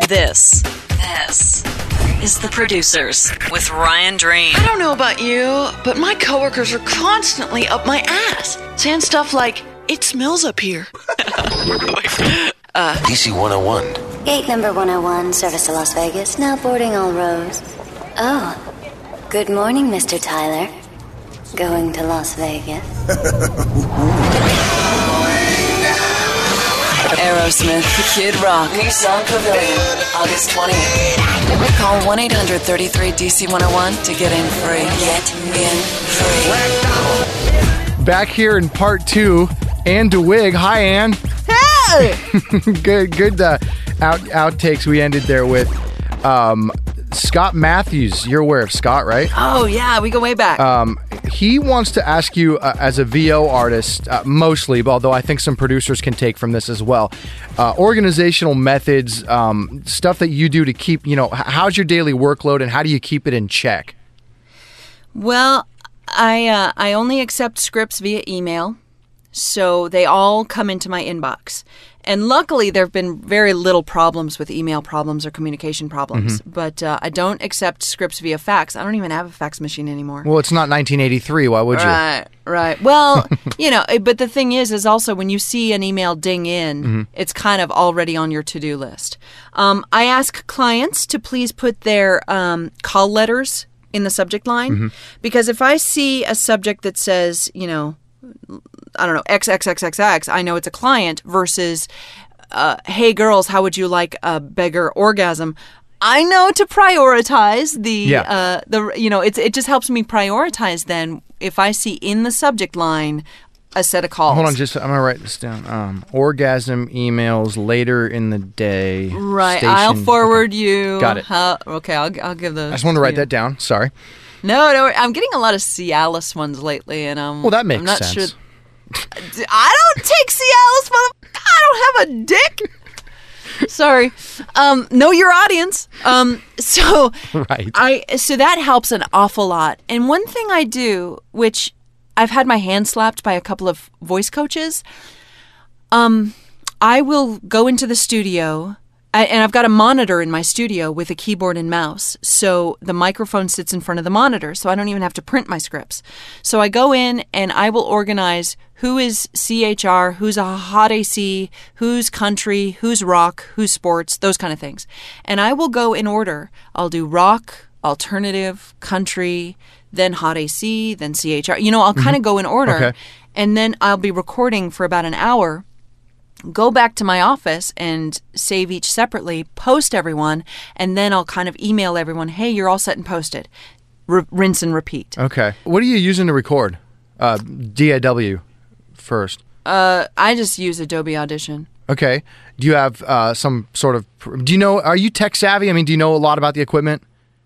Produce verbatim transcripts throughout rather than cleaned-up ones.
This, this is The Producers with Ryan Dream. I don't know about you, but my coworkers are constantly up my ass, saying stuff like, "It smells up here." uh, D C one oh one. Gate number one oh one, service to Las Vegas, now boarding all rows. Oh, good morning, Mister Tyler. Going to Las Vegas? Aerosmith, Kid Rock, Nissan Pavilion, August twentieth. Call one eight hundred thirty-three D C one oh one to get in free. Get in free. Back here in part two, Ann DeWig. Hi, Ann. Hey! good good uh, out outtakes we ended there with. Um, Scott Matthews. You're aware of Scott, right? Oh, yeah. We go way back. Um, he wants to ask you, uh, as a V O artist, uh, mostly, but although I think some producers can take from this as well, uh, organizational methods, um, stuff that you do to keep, you know, how's your daily workload and how do you keep it in check? Well, I uh, I only accept scripts via email, so they all come into my inbox. And luckily, there have been very little problems with email problems or communication problems. Mm-hmm. But uh, I don't accept scripts via fax. I don't even have a fax machine anymore. Well, it's not nineteen eighty-three. Why would you? Right, right. Well, you know, but the thing is, is also when you see an email ding in, mm-hmm. it's kind of already on your to-do list. Um, I ask clients to please put their um, call letters in the subject line. Mm-hmm. Because if I see a subject that says, you know, I don't know, X X X X X, I know it's a client versus, uh, hey girls, how would you like a beggar orgasm? I know to prioritize the, yeah. uh, the you know, it's it just helps me prioritize then if I see in the subject line a set of calls. Hold on, just I'm going to write this down. Um, orgasm emails later in the day. Right, station. I'll forward okay. you. Got it. How, okay, I'll, I'll give the... I just want to write that down, sorry. No, no, I'm getting a lot of Cialis ones lately, and um, well, that makes I'm not sense. Sure. I don't take Cialis, mother. I don't have a dick. Sorry. Um, know your audience. Um, so right. I so that helps an awful lot. And one thing I do, which I've had my hand slapped by a couple of voice coaches, um, I will go into the studio. And I've got a monitor in my studio with a keyboard and mouse. So the microphone sits in front of the monitor, so I don't even have to print my scripts. So I go in and I will organize who is C H R, who's a hot A C, who's country, who's rock, who's sports, those kind of things. And I will go in order. I'll do rock, alternative, country, then hot A C, then C H R. You know, I'll mm-hmm. kind of go in order. Okay. And then I'll be recording for about an hour. Go back to my office and save each separately, post everyone, and then I'll kind of email everyone, hey, you're all set and posted. R- rinse and repeat. Okay. What are you using to record? Uh, D A W first. Uh, I just use Adobe Audition. Okay. Do you have uh, some sort of... Do you know... Are you tech savvy? I mean, do you know a lot about the equipment?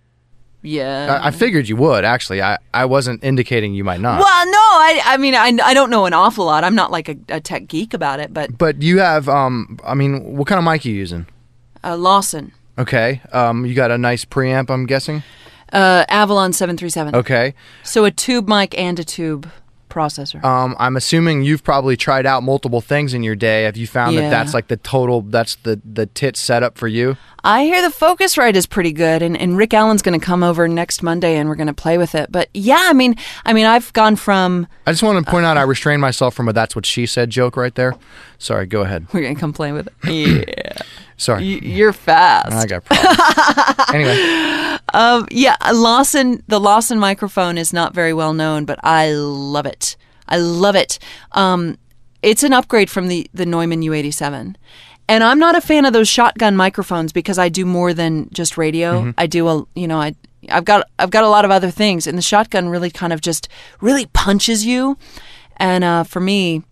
Yeah. I, I figured you would, actually. I, I wasn't indicating you might not. Well, no, I I mean, I, I don't know an awful lot. I'm not like a, a tech geek about it, but... But you have, um, I mean, what kind of mic are you using? Uh, Lawson. Okay. Um, you got a nice preamp, I'm guessing? Uh, Avalon seven three seven. Okay. So a tube mic and a tube processor. Um, I'm assuming you've probably tried out multiple things in your day. Have you found yeah. that that's like the total, that's the, the tit setup for you? I hear the Focusrite is pretty good, and, and Rick Allen's going to come over next Monday, and we're going to play with it. But yeah, I mean, I mean, I've gone from. I just want to point uh, out, I restrained myself from a "that's what she said" joke right there. Sorry, go ahead. We're going to come play with it. Yeah. Sorry, y- you're fast. I got problems. Anyway, um, yeah, Lawson. The Lawson microphone is not very well known, but I love it. I love it. Um, it's an upgrade from the the Neumann U eighty-seven. And I'm not a fan of those shotgun microphones because I do more than just radio. Mm-hmm. I do a, you know, I I've got I've got a lot of other things, and the shotgun really kind of just really punches you. And uh, for me,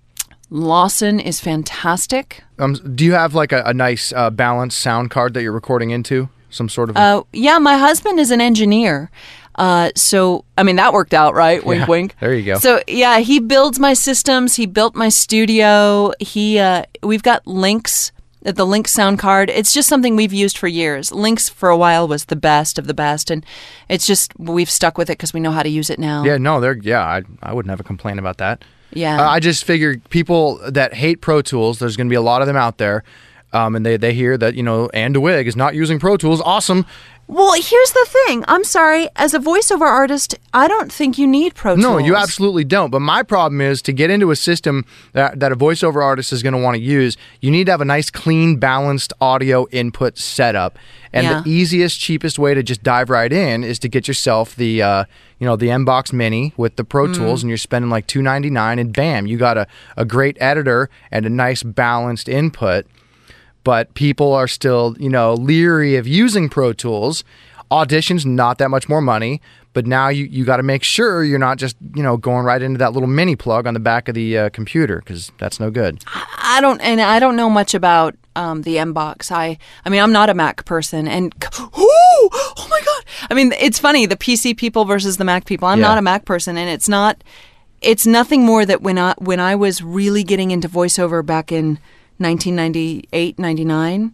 Lawson is fantastic. Um, do you have like a, a nice uh, balanced sound card that you're recording into? Some sort of. A- uh, yeah, my husband is an engineer. Uh, so, I mean, that worked out, right? Wink, yeah, wink. There you go. So, yeah, he builds my systems. He built my studio. He, uh, we've got Lynx, the Lynx sound card. It's just something we've used for years. Lynx for a while was the best of the best, and it's just we've stuck with it because we know how to use it now. Yeah, no, they're yeah. I I wouldn't have a complaint about that. Yeah. Uh, I just figure people that hate Pro Tools, there's going to be a lot of them out there. um, and they, they hear that, you know, Ann DeWig is not using Pro Tools. Awesome. Well, here's the thing. I'm sorry. As a voiceover artist, I don't think you need Pro Tools. No, you absolutely don't. But my problem is to get into a system that, that a voiceover artist is going to want to use, you need to have a nice, clean, balanced audio input setup. And Yeah. the easiest, cheapest way to just dive right in is to get yourself the, uh, you know, the M box Mini with the Pro Tools, and you're spending like two ninety-nine, and bam, you got a, a great editor and a nice, balanced input. But people are still, you know, leery of using Pro Tools. Audition's not that much more money, but now you, you got to make sure you're not just, you know, going right into that little mini plug on the back of the uh, computer, because that's no good. I don't, and I don't know much about um, the M box. I, I mean, I'm not a Mac person, and oh, oh my god! I mean, it's funny, the P C people versus the Mac people. I'm Yeah. not a Mac person, and it's not, it's nothing more that when I when I was really getting into voiceover back in nineteen ninety-eight, ninety-nine,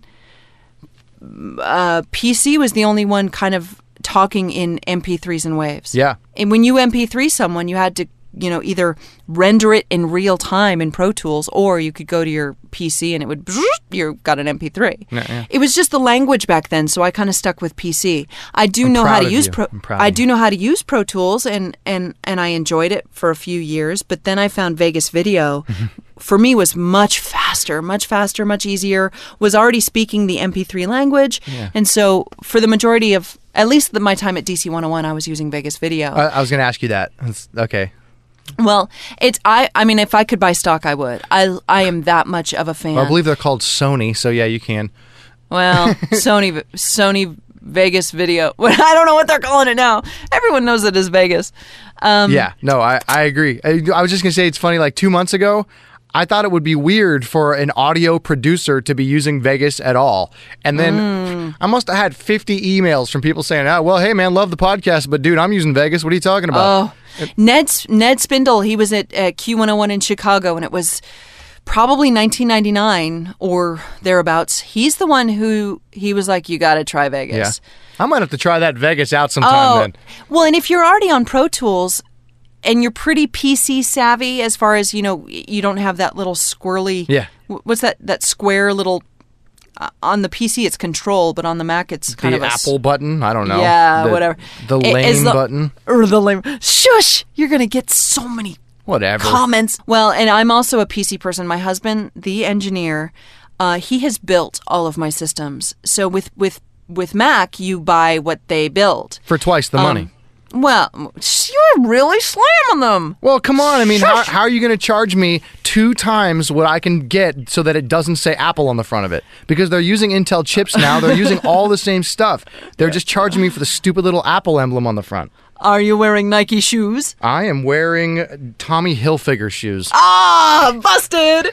uh, P C was the only one kind of talking in M P threes and waves. Yeah. And when you M P three someone, you had to, you know, either render it in real time in Pro Tools, or you could go to your P C and it would, you got an M P three. Yeah, yeah. It was just the language back then, so I kind of stuck with P C. I do I'm know how proud to of use you. Pro. I'm proud I of do you. know how to use Pro Tools, and and and I enjoyed it for a few years. But then I found Vegas Video. For me, was much faster, much faster, much easier. Was already speaking the M P three language, Yeah. and so for the majority of at least the, my time at D C one oh one, I was using Vegas Video. I, I was going to ask you that. That's, okay. Well, it's I. I mean, if I could buy stock, I would. I I am that much of a fan. Well, I believe they're called Sony, so yeah, you can. Well, Sony Sony Vegas Video. I don't know what they're calling it now. Everyone knows it as Vegas. Um, Yeah, no, I, I agree. I, I was just going to say, it's funny, like two months ago, I thought it would be weird for an audio producer to be using Vegas at all. And then Mm. I must have had fifty emails from people saying, oh, well, hey, man, love the podcast, but dude, I'm using Vegas. What are you talking about? Oh, Ned Ned Spindle. He was at, at Q one oh one in Chicago, and it was probably nineteen ninety-nine or thereabouts. He's the one who he was like, "You got to try Yeah. Vegas." I might have to try that Vegas out sometime Oh, then. well, and if you're already on Pro Tools and you're pretty P C savvy, as far as, you know, you don't have that little squirrely. Yeah. wh- What's that? That square little. Uh, on the P C, it's Control, but on the Mac, it's kind The of a s- Apple button? I don't know. Yeah, The- whatever. The It- lame it's the- button? or the lame. Shush! You're gonna get so many Whatever. comments. Well, and I'm also a P C person. My husband, the engineer, uh, he has built all of my systems. So with with with Mac, you buy what they build. For twice the money. Well, you're really slamming them. Well, come on. I mean, how, how are you going to charge me two times what I can get so that it doesn't say Apple on the front of it? Because they're using Intel chips now. They're using all the same stuff. They're just charging me for the stupid little Apple emblem on the front. Are you wearing Nike shoes? I am wearing Tommy Hilfiger shoes. Ah, busted.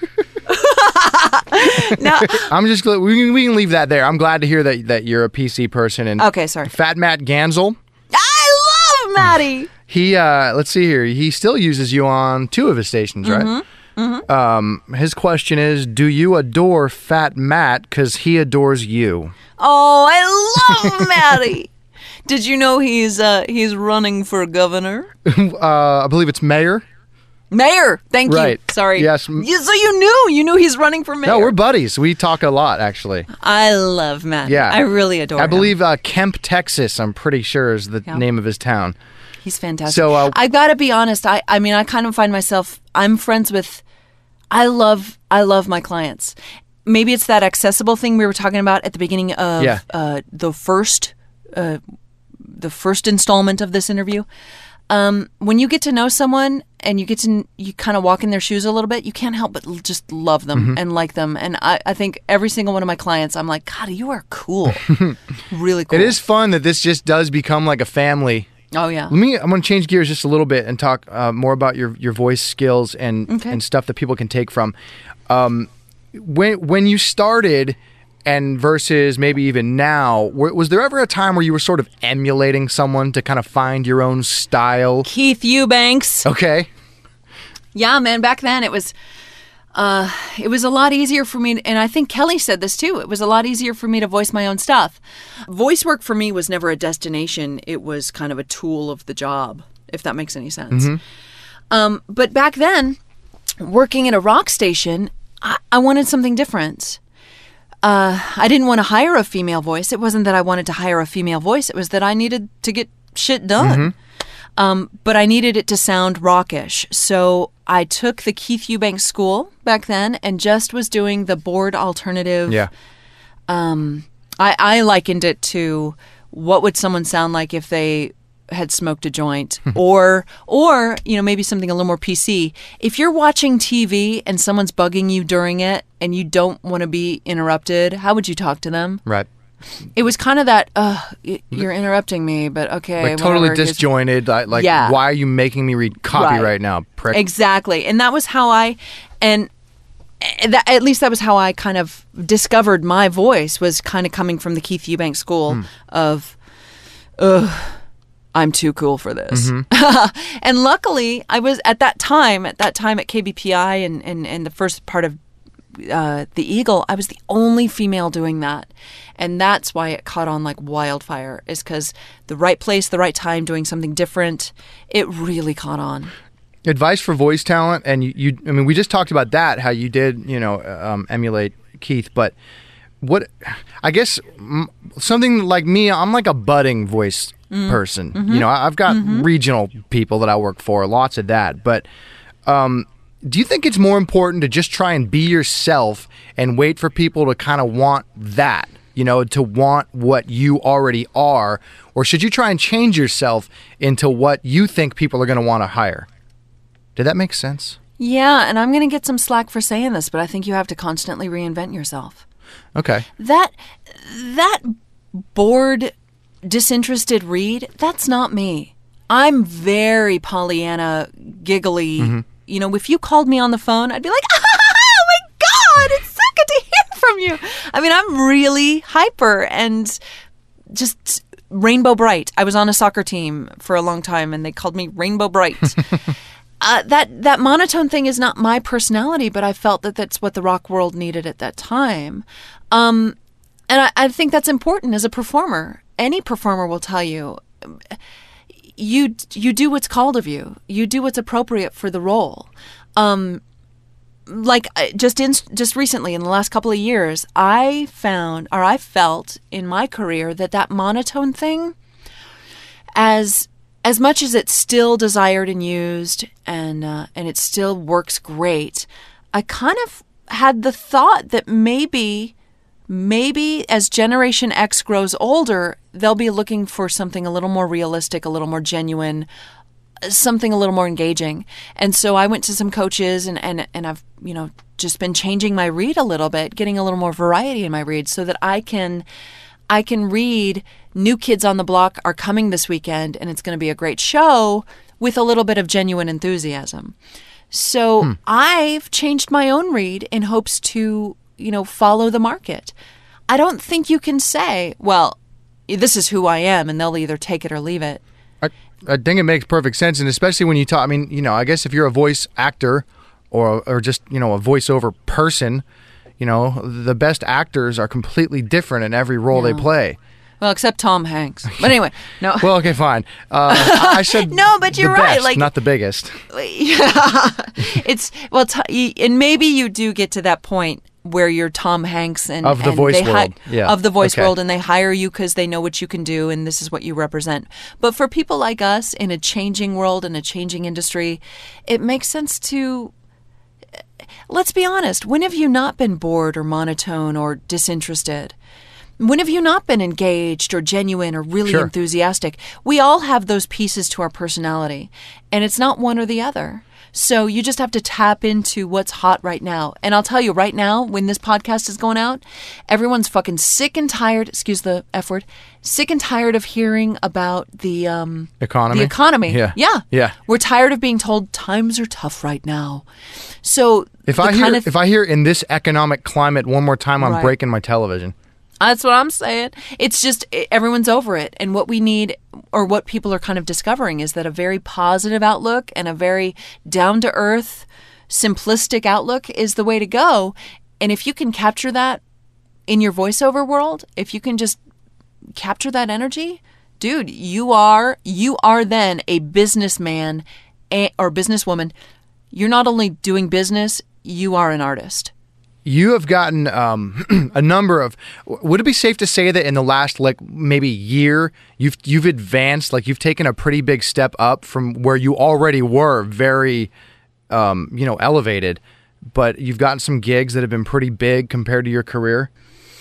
Now, I'm just glad we can, we can leave that there. I'm glad to hear that that you're a P C person. And okay, sorry. Fat Matt Gansel, I love Maddie. he uh, let's see here. He still uses you on two of his stations, right? Mm-hmm. Um, his question is, do you adore Fat Matt because he adores you? Oh, I love Maddie. Did you know he's uh, he's running for governor? Uh, I believe it's mayor. Mayor. Thank Right. you. Sorry. Yes. You, so you knew. You knew he's running for mayor. No, we're buddies. We talk a lot, actually. I love Maddie. Yeah. I really adore I him. believe uh, Kemp, Texas, I'm pretty sure is the Yeah. name of his town. He's fantastic. So, uh, I gotta be honest. I, I mean, I kind of find myself. I'm friends with. I love. I love my clients. Maybe it's that accessible thing we were talking about at the beginning of Yeah. uh, the first, uh, the first installment of this interview. Um, when you get to know someone and you get to you kind of walk in their shoes a little bit, you can't help but l- just love them Mm-hmm. and like them. And I, I think every single one of my clients, I'm like, God, you are cool, really cool. It is fun that this just does become like a family. Oh yeah. Let me. I'm going to change gears just a little bit and talk uh, more about your your voice skills and Okay. and stuff that people can take from. Um, when when you started, and versus maybe even now, were, was there ever a time where you were sort of emulating someone to kind of find your own style? Keith Eubanks. Okay. Yeah, man. Back then, it was, uh, it was a lot easier for me, and I think Kelly said this too. It was a lot easier for me to voice my own stuff. Voice work for me was never a destination. It was kind of a tool of the job, if that makes any sense. Um, but back then, working at a rock station, I, I wanted something different. uh, I didn't want to hire a female voice. It wasn't that I wanted to hire a female voice. It was that I needed to get shit done. Mm-hmm. Um, but I needed it to sound rockish. So I took the Keith Eubanks School back then and just was doing the bored alternative. Yeah. Um, I, I likened it to what would someone sound like if they had smoked a joint, or or you know, maybe something a little more P C. If you're watching T V and someone's bugging you during it and you don't want to be interrupted, how would you talk to them? Right. It was kind of that, uh, you're interrupting me, but okay. Like totally whatever. Here's- disjointed. Like, like Yeah. why are you making me read copy Right. right now, prick? Exactly. And that was how I, and that, at least that was how I kind of discovered my voice, was kind of coming from the Keith Eubanks School Hmm. of, ugh, I'm too cool for this. Mm-hmm. And luckily, I was at that time, at that time at K B P I and, and, and the first part of uh, The Eagle, I was the only female doing that. And that's why it caught on like wildfire, is because the right place, the right time, doing something different, it really caught on. Advice for voice talent, and you, you I mean, we just talked about that, how you did, you know, um, emulate Keith, but what, I guess, m- something like me, I'm like a budding voice Mm. person. Mm-hmm. You know, I- I've got regional people that I work for, lots of that, but um, do you think it's more important to just try and be yourself and wait for people to kind of want that? You know, to want what you already are, or should you try and change yourself into what you think people are going to want to hire? Did that make sense? Yeah, and I'm going to get some slack for saying this, but I think you have to constantly reinvent yourself. Okay. That that bored, disinterested read, that's not me. I'm very Pollyanna, giggly. Mm-hmm. You know, if you called me on the phone, I'd be like, oh my God, it's so good to hear from you. I mean, I'm really hyper and just rainbow bright. I was on a soccer team for a long time and they called me Rainbow Bright. Uh, that that monotone thing is not my personality, but I felt that that's what the rock world needed at that time. Um, and I, I think that's important as a performer. Any performer will tell you, you you do what's called of you. You do what's appropriate for the role. Um, like uh, just in just recently, in the last couple of years, I found, or I felt in my career, that that monotone thing, as As much as it's still desired and used, and uh, and it still works great, I kind of had the thought that maybe, maybe as Generation X grows older, they'll be looking for something a little more realistic, a little more genuine, something a little more engaging. And so I went to some coaches, and, and, and I've, you know, just been changing my read a little bit, getting a little more variety in my read, so that I can... I can read New Kids on the Block are coming this weekend, and it's going to be a great show with a little bit of genuine enthusiasm. So hmm. I've changed my own read in hopes to, you know, follow the market. I don't think you can say, well, this is who I am, and they'll either take it or leave it. I, I think it makes perfect sense, and especially when you talk, I mean, you know, I guess if you're a voice actor or or just, you know, a voiceover person, you know, the best actors are completely different in every role Yeah. they play. Well, except Tom Hanks. But anyway, no. Well, okay, fine. Uh, I I said No, but you're the right, best, like- not the biggest. Yeah. It's, well, t- and maybe you do get to that point where you're Tom Hanks and Of the and voice they hi- world. Yeah. of the voice Okay. world, and they hire you because they know what you can do and this is what you represent. But for people like us in a changing world and a changing industry, it makes sense to. Let's be honest. When have you not been bored or monotone or disinterested? When have you not been engaged or genuine or really Sure. enthusiastic? We all have those pieces to our personality, and it's not one or the other. So you just have to tap into what's hot right now. And I'll tell you right now, when this podcast is going out, everyone's fucking sick and tired, excuse the F word, sick and tired of hearing about the um, Economy? The economy. Yeah. Yeah. Yeah. We're tired of being told times are tough right now. So If the I hear kind of- if I hear in this economic climate one more time, I'm Right. breaking my television. That's what I'm saying. It's just eh, everyone's over it. And what we need, or what people are kind of discovering, is that a very positive outlook and a very down-to-earth, simplistic outlook is the way to go. And if you can capture that in your voiceover world, if you can just capture that energy, dude, you are you are then a businessman eh, or businesswoman. You're not only doing business, you are an artist. You have gotten um, a number of. Would it be safe to say that in the last like maybe year, you've you've advanced, like you've taken a pretty big step up from where you already were, very, um, you know, elevated, but you've gotten some gigs that have been pretty big compared to your career?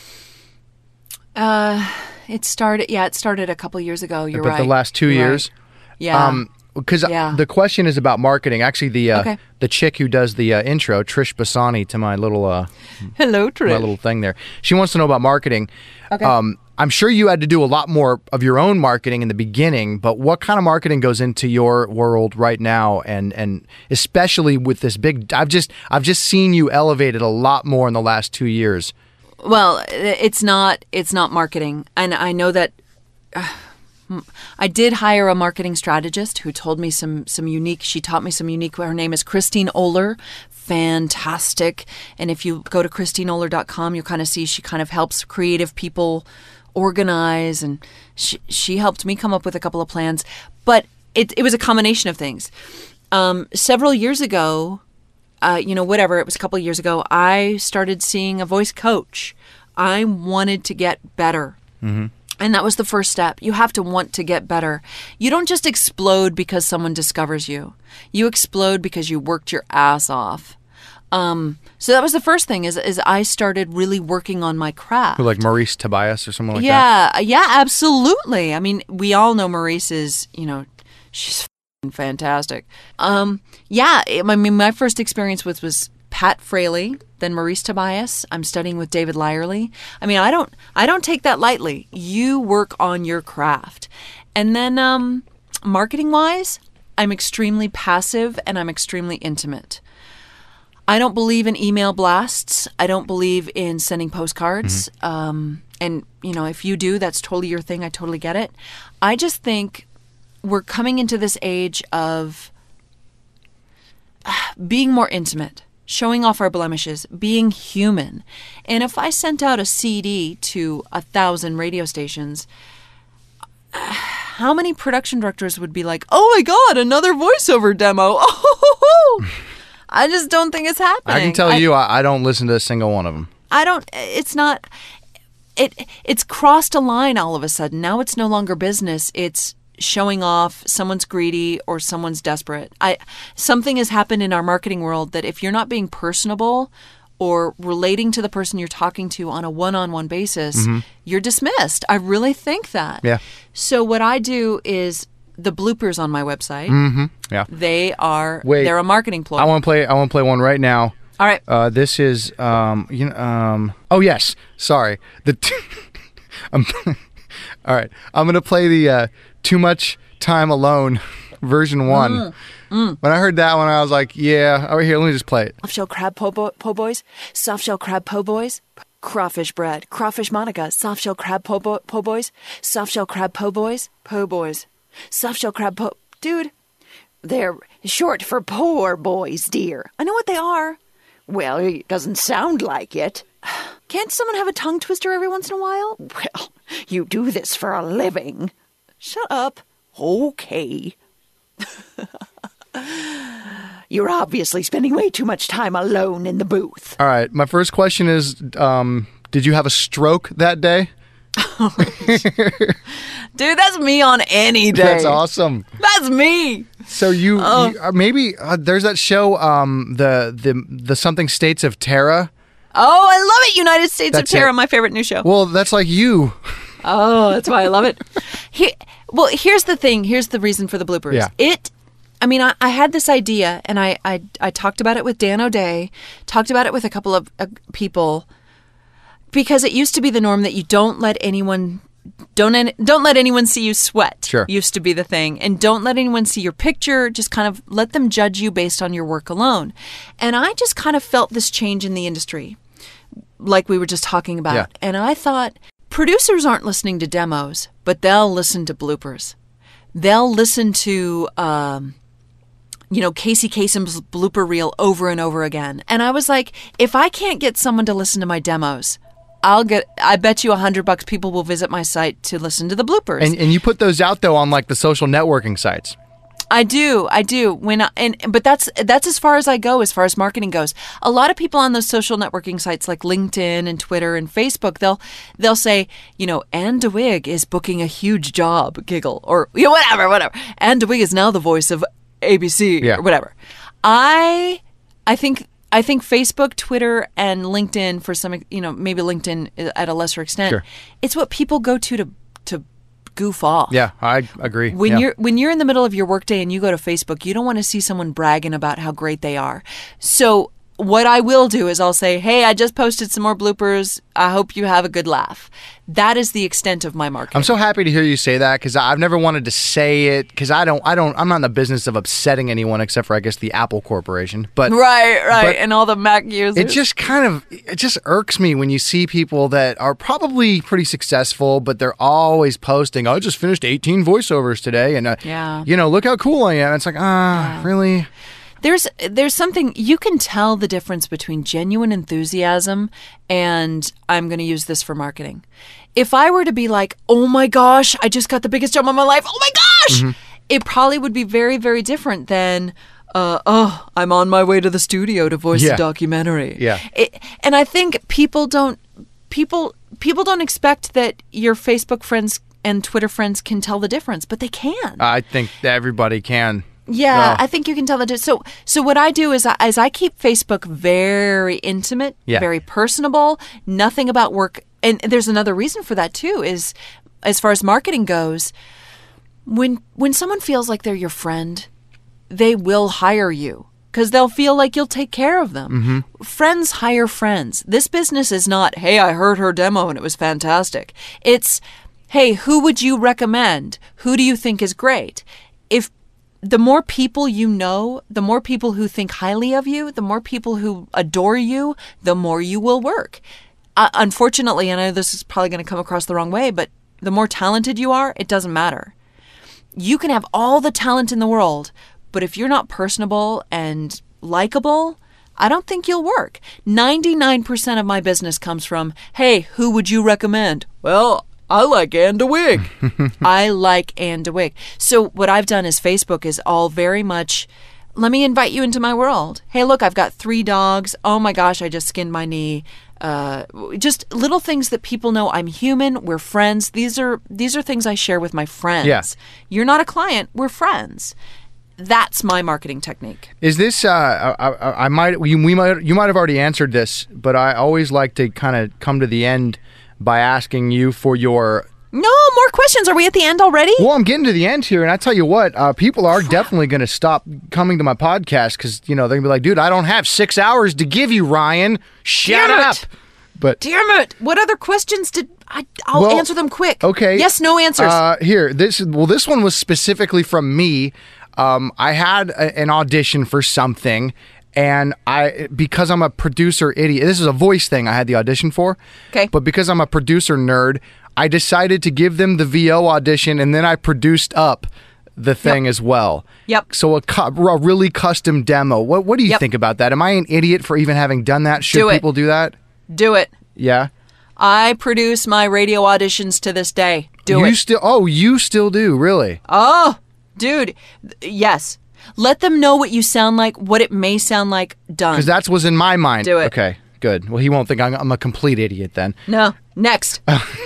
Uh, it started. Yeah, it started a couple years ago. You're but right. the last two You're years, right. Yeah. Um, Because Yeah. the question is about marketing. Actually, the uh, Okay. the chick who does the uh, intro, Trish Bassani, to my little uh, Hello, Trish. my little thing there. She wants to know about marketing. Okay. Um, I'm sure you had to do a lot more of your own marketing in the beginning, but what kind of marketing goes into your world right now, and and especially with this big? I've just I've just seen you elevated a lot more in the last two years. Well, it's not it's not marketing, and I know that. Uh, I did hire a marketing strategist who told me some some unique. She taught me some unique. Her name is Christine Oler. Fantastic. And if you go to christine oler dot com, you'll kind of see she kind of helps creative people organize, and she she helped me come up with a couple of plans. But it it was a combination of things. Um, several years ago, uh, you know, whatever it was, a couple of years ago, I started seeing a voice coach. I wanted to get better. Mm-hmm. And that was the first step. You have to want to get better. You don't just explode because someone discovers you. You explode because you worked your ass off. Um, so that was the first thing is, is I started really working on my craft. Who, like Maurice Tobias or someone like yeah, that? Yeah, absolutely. I mean, we all know Maurice is, you know, she's f***ing fantastic. Um, yeah, I mean, my first experience with was Pat Fraley, then Maurice Tobias. I'm studying with David Lyerly. I mean, I don't I don't take that lightly. You work on your craft. And then um, marketing-wise, I'm extremely passive and I'm extremely intimate. I don't believe in email blasts. I don't believe in sending postcards. Mm-hmm. Um, and, you know, if you do, that's totally your thing. I totally get it. I just think we're coming into this age of being more intimate. Showing off our blemishes, being human. And if I sent out a C D to a thousand radio stations, how many production directors would be like, oh my God, another voiceover demo? Oh, I just don't think it's happening. I can tell I, you, I, I don't listen to a single one of them. I don't, it's not, it. it's crossed a line all of a sudden. Now it's no longer business. It's showing off, someone's greedy or someone's desperate. I something has happened in our marketing world that if you're not being personable or relating to the person you're talking to on a one-on-one basis, mm-hmm. you're dismissed. I really think that. Yeah. So what I do is the bloopers on my website. Mm-hmm. Yeah. They are Wait, they're a marketing ploy. I want to play I want to play one right now. All right. Uh, this is um you know um oh yes, sorry. The t- I'm All right. I'm going to play the uh, Too Much Time Alone version one. Mm, mm. When I heard that one, I was like, yeah, over here, let me just play it. Soft shell crab po', bo- po' boys, soft shell crab po' boys, crawfish bread, crawfish Monica, soft shell crab po', bo- po' boys, soft shell crab po' boys, po' boys, soft shell crab po'. Dude, they're short for poor boys, dear. I know what they are. Well, it doesn't sound like it. Can't someone have a tongue twister every once in a while? Well, you do this for a living. Shut up. Okay. You're obviously spending way too much time alone in the booth. All right. My first question is, um, did you have a stroke that day? Dude, that's me on any day. That's awesome. That's me. So you, oh. you uh, maybe uh, there's that show, um, the the the something States of Terra. Oh, I love it. United States That's of Terra, it. my favorite new show. Well, that's like you. Oh, that's why I love it. He, well, here's the thing. Here's the reason for the bloopers. Yeah. It, I mean, I, I had this idea, and I, I, I talked about it with Dan O'Day, talked about it with a couple of uh, people, because it used to be the norm that you don't let anyone, don't don't let anyone see you sweat. Sure. Used to be the thing, and don't let anyone see your picture. Just kind of let them judge you based on your work alone. And I just kind of felt this change in the industry, like we were just talking about. Yeah. And I thought, producers aren't listening to demos, but they'll listen to bloopers. They'll listen to, um, you know, Casey Kasem's blooper reel over and over again. And I was like, if I can't get someone to listen to my demos, I'll get, I bet you a hundred bucks people will visit my site to listen to the bloopers. And, and you put those out, though, on like the social networking sites. I do, I do. When I, and but that's that's as far as I go as far as marketing goes. A lot of people on those social networking sites like LinkedIn and Twitter and Facebook, they'll they'll say, you know, Anne DeWig is booking a huge job, giggle, or you know, whatever, whatever. Anne DeWig is now the voice of A B C Yeah. or whatever. I I think I think Facebook, Twitter, and LinkedIn for some, you know, maybe LinkedIn at a lesser extent. Sure. It's what people go to to to goof off. Yeah, I agree. When Yeah. you're when you're in the middle of your workday and you go to Facebook, you don't want to see someone bragging about how great they are. So what I will do is I'll say, "Hey, I just posted some more bloopers. I hope you have a good laugh." That is the extent of my marketing. I'm so happy to hear you say that because I've never wanted to say it because I don't, I don't, I'm not in the business of upsetting anyone except for I guess the Apple Corporation. But right, right, but and all the Mac users. it just kind of, it just irks me when you see people that are probably pretty successful, but they're always posting, "I just finished eighteen voiceovers today," and uh, Yeah. you know, look how cool I am. It's like, ah, really? There's there's something you can tell the difference between genuine enthusiasm and I'm going to use this for marketing. If I were to be like, "Oh my gosh, I just got the biggest job of my life. Oh my gosh." Mm-hmm. It probably would be very very different than uh, oh, I'm on my way to the studio to voice Yeah. a documentary. Yeah. It, and I think people don't people people don't expect that your Facebook friends and Twitter friends can tell the difference, but they can. I think that everybody can. Yeah, No. I think you can tell that. So, so what I do is, I, is I keep Facebook very intimate, Yeah. very personable. Nothing about work. And there's another reason for that too. Is as far as marketing goes, when when someone feels like they're your friend, they will hire you because they'll feel like you'll take care of them. Mm-hmm. Friends hire friends. This business is not, "Hey, I heard her demo and it was fantastic." It's, "Hey, who would you recommend? Who do you think is great?" If the more people you know, the more people who think highly of you, the more people who adore you, the more you will work. Uh, unfortunately, and I know this is probably going to come across the wrong way, but the more talented you are, it doesn't matter. You can have all the talent in the world, but if you're not personable and likable, I don't think you'll work. ninety-nine percent of my business comes from, "Hey, who would you recommend?" "Well, I like Anne DeWig." I like Anne DeWig. So what I've done is Facebook is all very much, "Let me invite you into my world. Hey, look, I've got three dogs. Oh my gosh, I just skinned my knee." Uh, just little things that people know. I'm human. We're friends. These are these are things I share with my friends. Yeah. You're not a client. We're friends. That's my marketing technique. Is this? Uh, I, I, I might. We, we might. You might have already answered this, but I always like to kind of come to the end by asking you for your. No more questions. Are we at the end already? Well, I'm getting to the end here, and I tell you what, uh, people are definitely going to stop coming to my podcast because you know they're gonna be like, "Dude, I don't have six hours to give you, Ryan. Shut Damn it. up." But Damn it! What other questions did I? I'll Well, answer them quick. okay, Yes. No answers. Uh, here, this well, this one was specifically from me. Um, I had a, an audition for something. And I, because I'm a producer idiot, this is a voice thing I had the audition for. Okay. But because I'm a producer nerd, I decided to give them the V O audition, and then I produced up the thing as well. Yep. So a, cu- a really custom demo. What What do you Yep. think about that? Am I an idiot for even having done that? Should Do it. people do that? Do it. Yeah. I produce my radio auditions to this day. Do you it. still? Oh, you still do? Really? Oh, dude. Yes. Let them know what you sound like, what it may sound like. Done. Because that was in my mind. Do it. Okay. Good. Well, he won't think I'm, I'm a complete idiot then. No. Next.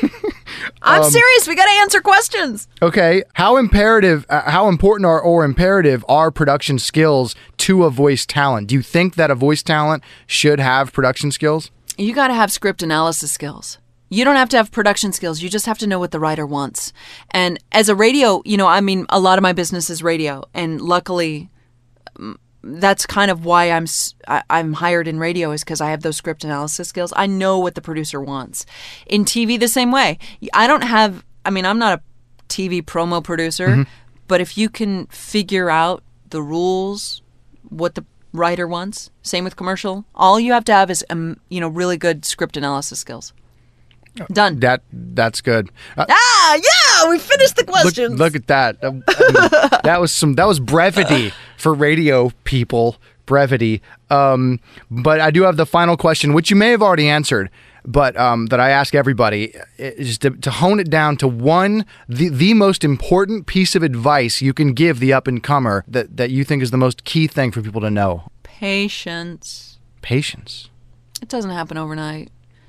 I'm Um, serious. We got to answer questions. Okay, how imperative, uh, how important are or imperative are production skills to a voice talent? Do you think that a voice talent should have production skills? You got to have script analysis skills. You don't have to have production skills. You just have to know what the writer wants. And as a radio, you know, I mean, a lot of my business is radio, and luckily, mm, that's kind of why I'm s- I, I'm hired in radio is because I have those script analysis skills. I know what the producer wants. In T V, the same way. I don't have. I mean, I'm not a T V promo producer, Mm-hmm. but if you can figure out the rules, what the writer wants, same with commercial. All you have to have is um, you know, really good script analysis skills. Done. That that's good. Uh, Ah, yeah, we finished the look, questions. look at that. Uh, I mean, that was some. That was brevity for radio people. Brevity. Um, but I do have the final question, which you may have already answered. but um, that I ask everybody is to, to hone it down to one, the, the most important piece of advice you can give the up-and-comer that, that you think is the most key thing for people to know. Patience. Patience. It doesn't happen overnight.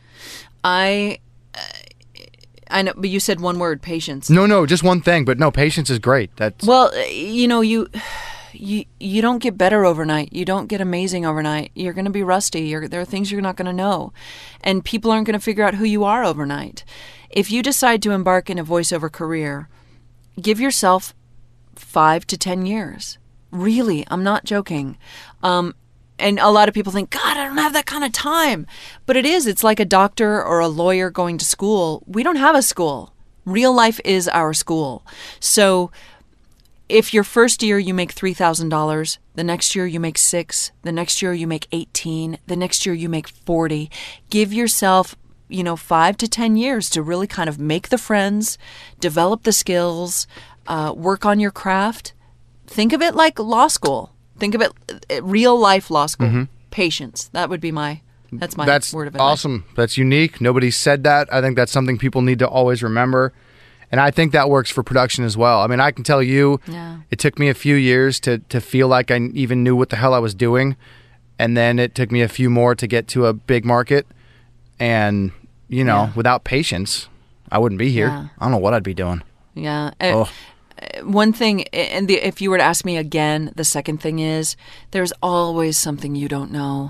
I, uh, I know, but you said one word, patience. No, no, just one thing, but no, patience is great. That's Well, you know, you... You you don't get better overnight. You don't get amazing overnight. You're going to be rusty. You're, there are things you're not going to know. And people aren't going to figure out who you are overnight. If you decide to embark in a voiceover career, give yourself five to ten years. Really, I'm not joking. Um, and a lot of people think, God, I don't have that kind of time. But it is. It's like a doctor or a lawyer going to school. We don't have a school. Real life is our school. So if your first year you make three thousand dollars, the next year you make six, the next year you make eighteen, the next year you make forty, give yourself, you know, five to ten years to really kind of make the friends, develop the skills, uh, work on your craft. Think of it like law school. Think of it uh, real life law school. Mm-hmm. Patience. That would be my, that's my That's word of advice. awesome. That's unique. Nobody said that. I think that's something people need to always remember. And I think that works for production as well. I mean, I can tell you, Yeah. it took me a few years to, to feel like I even knew what the hell I was doing. And then it took me a few more to get to a big market. And, you know, Yeah. without patience, I wouldn't be here. Yeah. I don't know what I'd be doing. Yeah. Uh, one thing, and the, if you were to ask me again, the second thing is there's always something you don't know.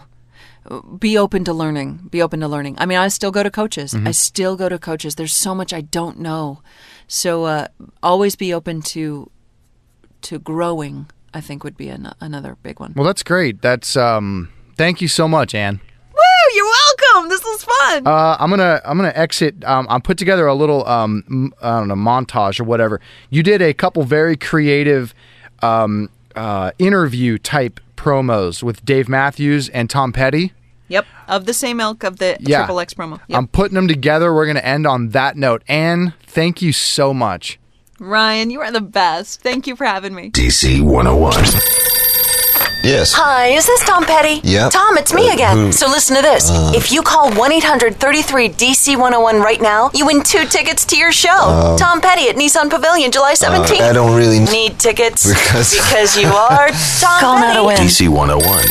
Be open to learning. Be open to learning. I mean, I still go to coaches. Mm-hmm. I still go to coaches. There's so much I don't know. So uh, always be open to to growing, I think would be an, another big one. Well, that's great. That's um. Thank you so much, Ann. Woo! You're welcome. This was fun. Uh, I'm gonna I'm gonna exit. Um, I put together a little um m- I don't know montage or whatever. You did a couple very creative um uh interview type promos with Dave Matthews and Tom Petty. Yep. Of the same ilk of the Yeah. Triple X promo. Yep. I'm putting them together. We're gonna end on that note. Ann, thank you so much. Ryan, you are the best. Thank you for having me. D C one oh one. Yes. Hi, is this Tom Petty? Yep. Tom, it's me Uh, again. who? So listen to this. Uh. if you call one eight hundred thirty-three D C one oh one right now, you win two tickets to your show. Tom Petty at Nissan Pavilion, July seventeenth. Uh, I don't really Need tickets? Because- because you are Tom Call now Petty. to win. D C one oh one.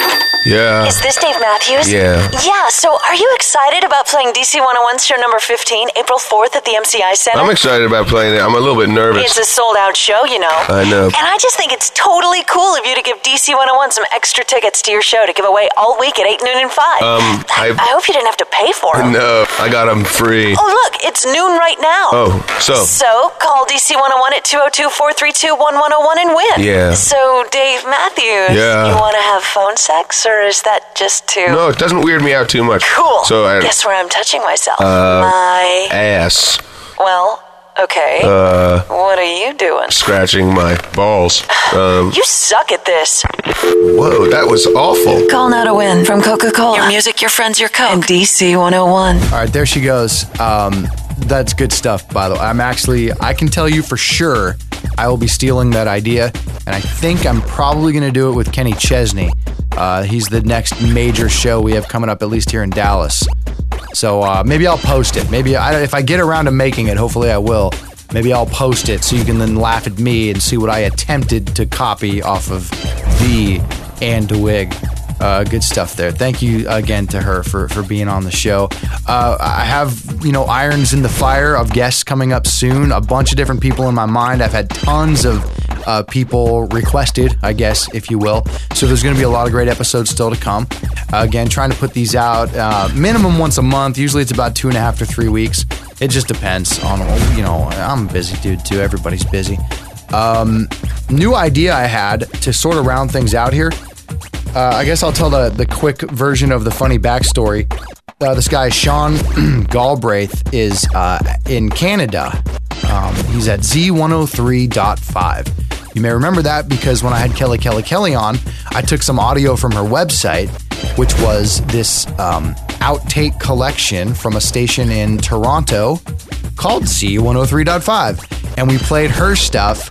Yeah. Is this Dave Matthews? Yeah. Yeah, so are you excited about playing D C one oh one's show number fifteen, April fourth at the M C I Center? I'm excited about playing it. I'm a little bit nervous. It's a sold-out show, you know. I know. And I just think it's totally cool of you to give D C one oh one some extra tickets to your show to give away all week at eight, noon, and five. Um, I, I- I hope you didn't have to pay for them. No, I got them free. Oh, look, it's noon right now. Oh, so. So, call D C one oh one at two oh two, four three two, one one oh one and win. Yeah. So, Dave Matthews, Yeah. you want to have phone sex, or is that just too... No, it doesn't weird me out too much. Cool. So I Guess where I'm touching myself? Uh, My... ass Well, okay. Uh, what are you doing? scratching my balls. Um, You suck at this. whoa, that was awful. Call now to win from Coca-Cola. Your music, your friends, your Coke. And D C one oh one. All right, there she goes. Um, that's good stuff, by the way. I'm actually, I can tell you for sure I will be stealing that idea, and I think I'm probably going to do it with Kenny Chesney. Uh, he's the next major show we have coming up, at least here in Dallas. So uh, maybe I'll post it. Maybe I, if I get around to making it, hopefully I will. Maybe I'll post it so you can then laugh at me and see what I attempted to copy off of the Ann DeWig. Uh, good stuff there. Thank you again to her for, for being on the show. Uh, I have, you know, irons in the fire of guests coming up soon. A bunch of different people in my mind. I've had tons of uh, people requested, I guess, if you will. So there's going to be a lot of great episodes still to come. Uh, again, trying to put these out uh, minimum once a month. Usually it's about two and a half to three weeks. It just depends on, you know, I'm a busy dude too. Everybody's busy. Um, new idea I had to sort of round things out here. Uh, I guess I'll tell the, the quick version of the funny backstory. Uh, this guy, Sean Galbraith, is uh, in Canada. Um, he's at Z one oh three point five. You may remember that because when I had Kelly Kelly Kelly on, I took some audio from her website, which was this um, outtake collection from a station in Toronto called Z one oh three point five. And we played her stuff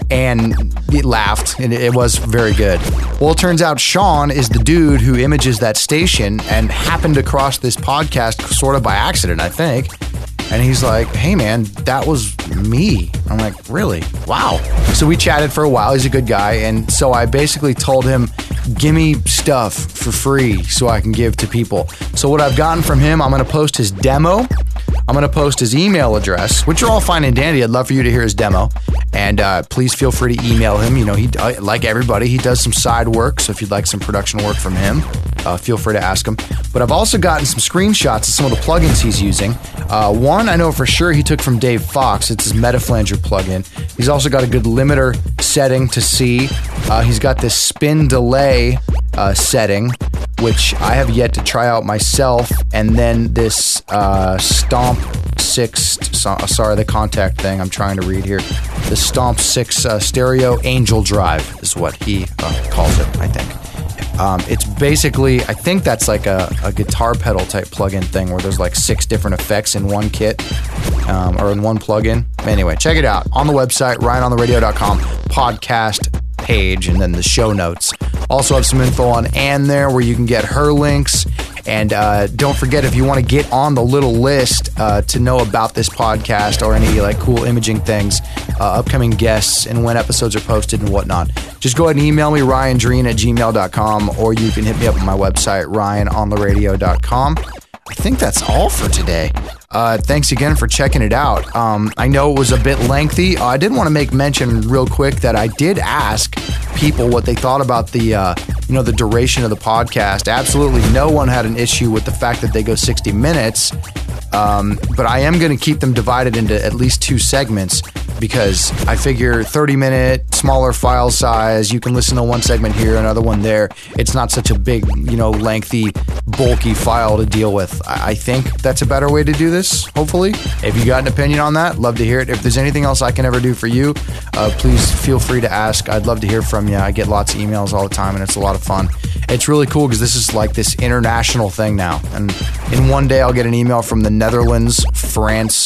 and he laughed, and it was very good. Well, it turns out Sean is the dude who images that station and happened across this podcast sort of by accident, I think. And he's like, hey, man, that was me. I'm like, really? Wow. So we chatted for a while. He's a good guy. And so I basically told him, give me stuff for free so I can give to people. So what I've gotten from him, I'm going to post his demo. I'm going to post his email address, which are all fine and dandy. I'd love for you to hear his demo. And uh, please feel free to email him. You know, he uh, like everybody, he does some side work. So if you'd like some production work from him, uh, feel free to ask him. But I've also gotten some screenshots of some of the plugins he's using. Uh, one I know for sure he took from Dave Fox. It's his Metaflanger plugin. He's also got a good limiter setting to see. Uh, he's got this spin delay uh, setting, which I have yet to try out myself. And then this uh, Stomp six, so, sorry, the contact thing I'm trying to read here. The Stomp six uh, Stereo Angel Drive is what he uh, calls it, I think. Um, it's basically, I think that's like a, a guitar pedal type plugin thing where there's like six different effects in one kit um, or in one plugin. Anyway, check it out on the website, ryan on the radio dot com podcast page, and then the show notes. Also have some info on Ann there where you can get her links. And uh, don't forget, if you want to get on the little list uh, to know about this podcast or any like cool imaging things, uh, upcoming guests, and when episodes are posted and whatnot, just go ahead and email me, ryan dreen at gmail dot com, or you can hit me up on my website, ryan on the radio dot com. I think that's all for today. Uh, thanks again for checking it out. Um, I know it was a bit lengthy. Uh, I did want to make mention real quick that I did ask people what they thought about the, uh, you know, the duration of the podcast. Absolutely no one had an issue with the fact that they go sixty minutes. Um, but I am going to keep them divided into at least two segments because I figure thirty minute, smaller file size, you can listen to one segment here, another one there. It's not such a big, you know, lengthy, bulky file to deal with. I think that's a better way to do this, hopefully. If you got an opinion on that, love to hear it. If there's anything else I can ever do for you, uh, please feel free to ask. I'd love to hear from you. I get lots of emails all the time, and it's a lot of fun. It's really cool because this is like this international thing now. And in one day, I'll get an email from the Netherlands, France,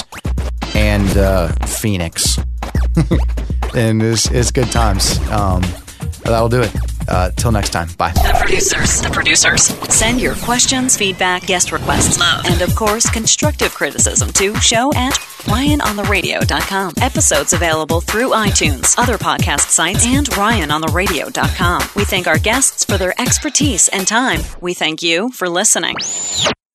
and uh, Phoenix. And it's, it's good times. Um, that'll do it. Uh, till next time. Bye. The producers. The producers. Send your questions, feedback, guest requests, love, and of course, constructive criticism to show at ryan on the radio dot com. Episodes available through iTunes, other podcast sites, and ryan on the radio dot com. We thank our guests for their expertise and time. We thank you for listening.